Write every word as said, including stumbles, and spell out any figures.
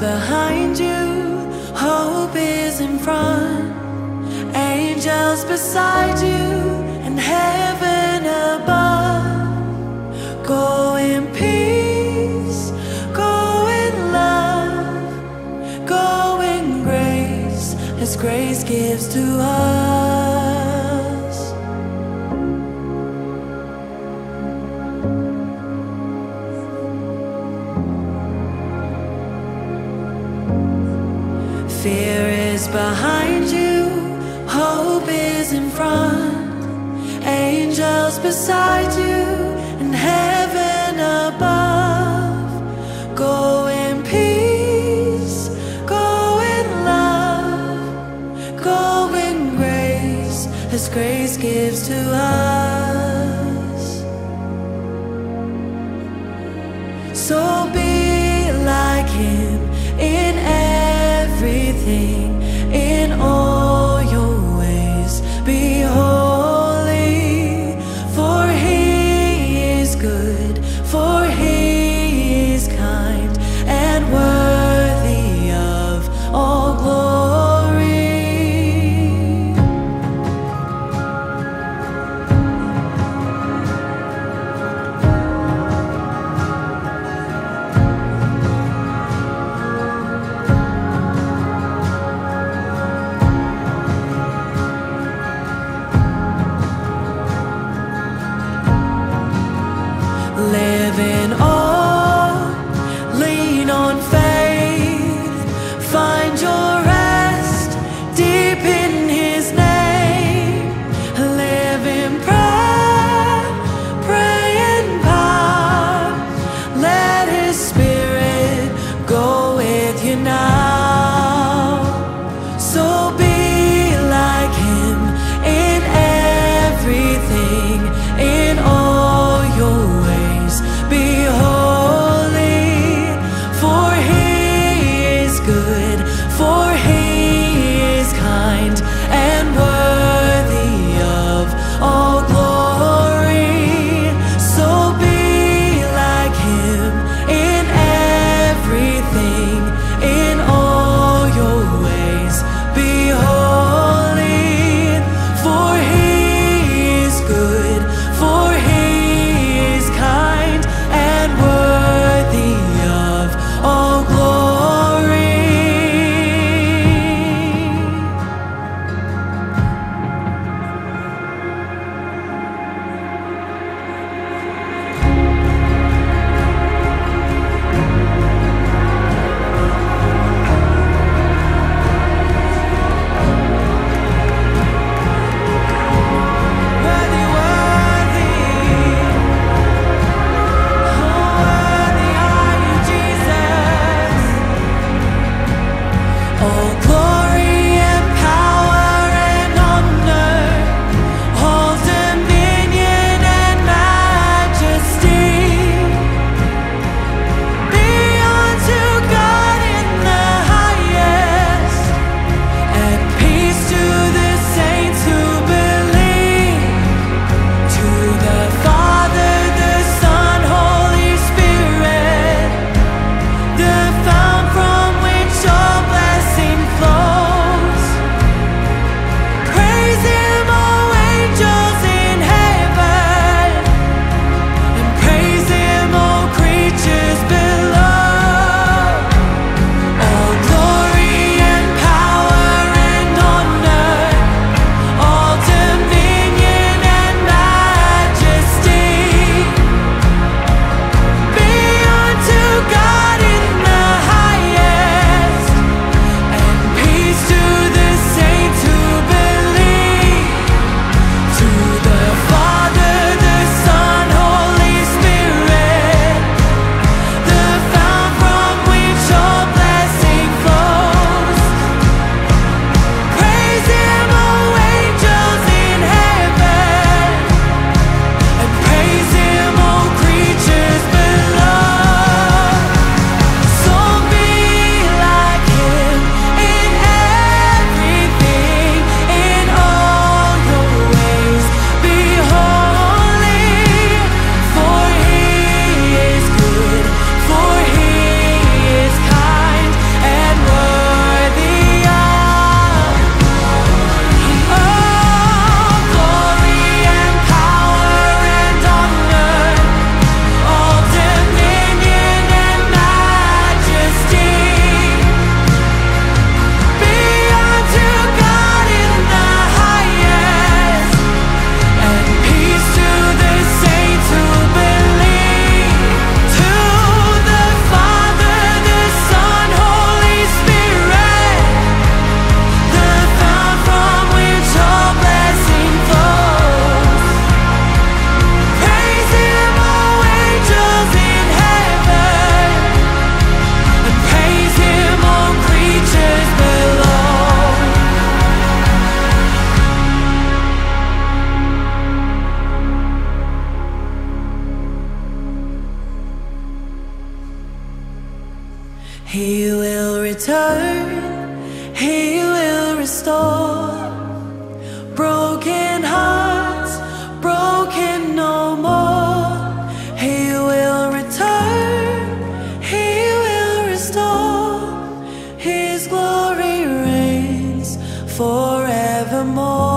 behind you, hope is in front. Angels beside you, and heaven above. Go in peace, go in love, go in grace, as grace gives to us. Fear is behind you, hope is in front. Angels beside you, and heaven above. Go in peace, go in love, go in grace, as grace gives to us. So be like Him in everything, in all your ways. Be holy, for He is good, for He is kind, and worthy of all glory. return, He will restore. Broken hearts, broken no more. He will return, He will restore. His glory reigns forevermore.